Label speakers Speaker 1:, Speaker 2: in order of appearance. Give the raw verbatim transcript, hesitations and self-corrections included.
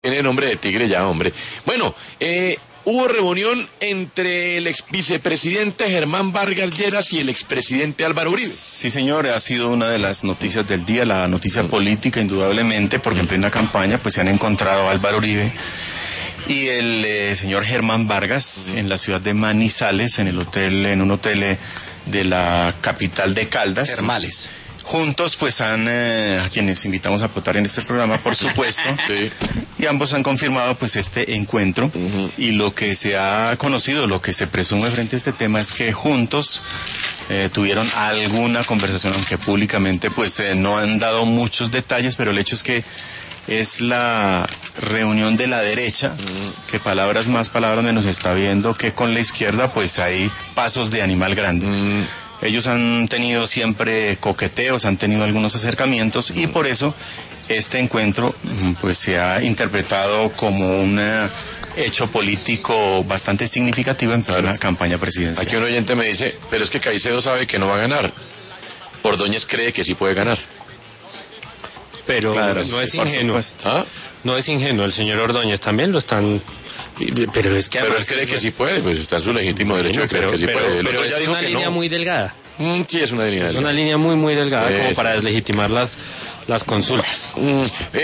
Speaker 1: Tiene nombre de tigre ya, hombre. Bueno, eh, hubo reunión entre el ex vicepresidente Germán Vargas Lleras y el expresidente Álvaro Uribe.
Speaker 2: Sí, señor, ha sido una de las noticias del día, la noticia mm. política, indudablemente, porque mm. en plena campaña pues se han encontrado Álvaro Uribe y el eh, señor Germán Vargas mm. en la ciudad de Manizales, en el hotel, en un hotel eh, de la capital de Caldas.
Speaker 3: Termales.
Speaker 2: Juntos pues han, eh, a quienes invitamos a votar en este programa, por supuesto,
Speaker 1: sí.
Speaker 2: y ambos han confirmado pues este encuentro, uh-huh. y lo que se ha conocido, lo que se presume frente a este tema es que juntos eh, tuvieron alguna conversación, aunque públicamente pues eh, no han dado muchos detalles, pero el hecho es que es la reunión de la derecha, uh-huh. que palabras más, palabras menos está viendo que con la izquierda pues hay pasos de animal grande. Uh-huh. Ellos han tenido siempre coqueteos, han tenido algunos acercamientos y por eso este encuentro pues se ha interpretado como un hecho político bastante significativo en toda la campaña presidencial.
Speaker 1: Aquí un oyente me dice, pero es que Caicedo sabe que no va a ganar. Ordóñez cree que sí puede ganar.
Speaker 4: Pero claro, no es ingenuo. ¿Ah? No es ingenuo, el señor Ordóñez también lo están... Pero es que
Speaker 1: pero él cree que sí puede, pues está en su legítimo derecho de creer que sí
Speaker 4: pero,
Speaker 1: puede.
Speaker 4: Pero es
Speaker 1: dijo
Speaker 4: una
Speaker 1: que
Speaker 4: línea
Speaker 1: no.
Speaker 4: muy delgada.
Speaker 1: Mm, sí, es una línea
Speaker 4: es
Speaker 1: delgada.
Speaker 4: una línea muy, muy delgada, eso. Como para deslegitimar las, las consultas.
Speaker 1: Mm.